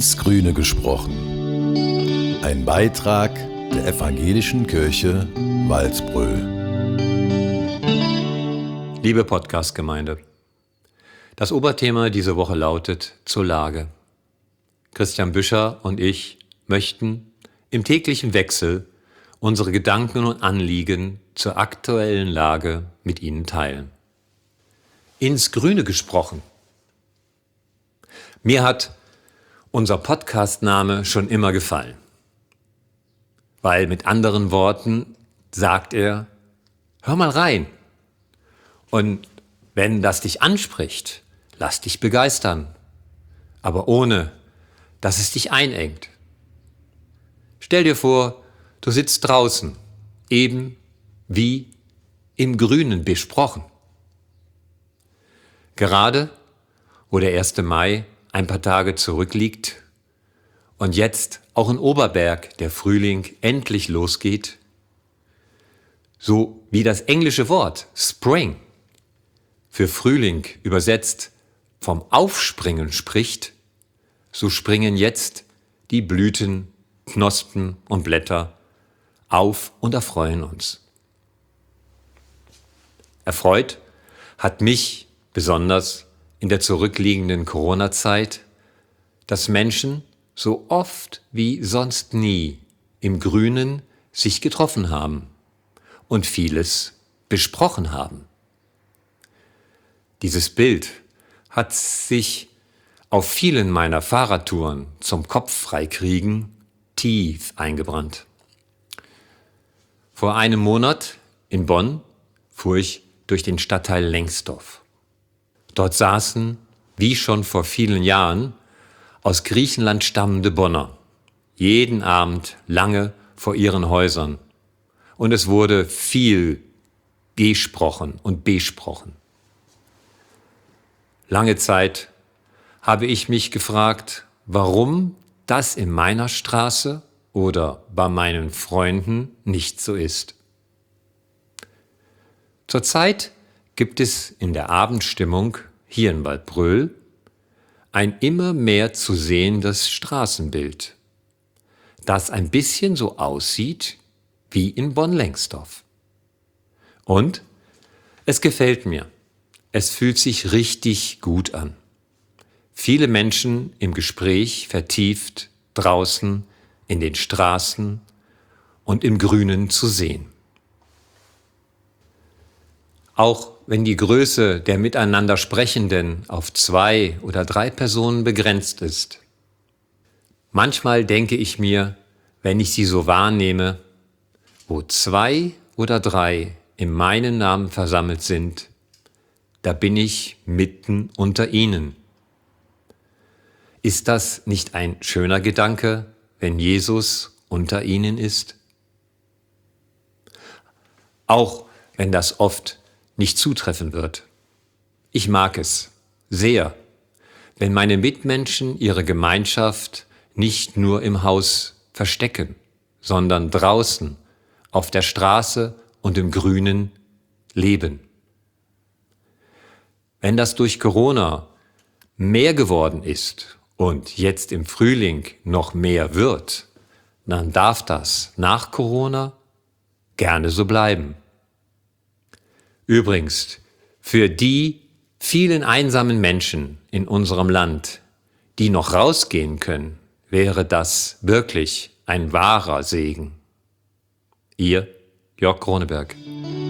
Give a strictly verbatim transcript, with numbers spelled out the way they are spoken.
Ins Grüne gesprochen. Ein Beitrag der Evangelischen Kirche Walsbröl. Liebe Podcast-Gemeinde, das Oberthema diese Woche lautet zur Lage. Christian Büscher und ich möchten im täglichen Wechsel unsere Gedanken und Anliegen zur aktuellen Lage mit Ihnen teilen. Ins Grüne gesprochen. Mir hat unser Podcast-Name schon immer gefallen, weil mit anderen Worten sagt er, hör mal rein. Und wenn das dich anspricht, lass dich begeistern, aber ohne, dass es dich einengt. Stell dir vor, du sitzt draußen, eben wie im Grünen besprochen. Gerade, wo der erste Mai ein paar Tage zurückliegt und jetzt auch in Oberberg der Frühling endlich losgeht, so wie das englische Wort Spring für Frühling übersetzt vom Aufspringen spricht, so springen jetzt die Blüten, Knospen und Blätter auf und erfreuen uns. Erfreut hat mich besonders in der zurückliegenden Corona-Zeit, dass Menschen so oft wie sonst nie im Grünen sich getroffen haben und vieles besprochen haben. Dieses Bild hat sich auf vielen meiner Fahrradtouren zum Kopffreikriegen tief eingebrannt. Vor einem Monat in Bonn fuhr ich durch den Stadtteil Lengsdorf. Dort saßen, wie schon vor vielen Jahren, aus Griechenland stammende Bonner, jeden Abend lange vor ihren Häusern. Und es wurde viel gesprochen und besprochen. Lange Zeit habe ich mich gefragt, warum das in meiner Straße oder bei meinen Freunden nicht so ist. Zurzeit gibt es in der Abendstimmung hier in Walsbröl ein immer mehr zu sehendes Straßenbild, das ein bisschen so aussieht wie in Bonn-Lengsdorf. Und es gefällt mir. Es fühlt sich richtig gut an. Viele Menschen im Gespräch vertieft draußen in den Straßen und im Grünen zu sehen. Auch wenn die Größe der miteinander Sprechenden auf zwei oder drei Personen begrenzt ist. Manchmal denke ich mir, wenn ich sie so wahrnehme, wo zwei oder drei in meinem Namen versammelt sind, da bin ich mitten unter ihnen. Ist das nicht ein schöner Gedanke, wenn Jesus unter ihnen ist? Auch wenn das oft nicht zutreffen wird. Ich mag es sehr, wenn meine Mitmenschen ihre Gemeinschaft nicht nur im Haus verstecken, sondern draußen, auf der Straße und im Grünen leben. Wenn das durch Corona mehr geworden ist und jetzt im Frühling noch mehr wird, dann darf das nach Corona gerne so bleiben. Übrigens, für die vielen einsamen Menschen in unserem Land, die noch rausgehen können, wäre das wirklich ein wahrer Segen. Ihr Jörg Kroneberg.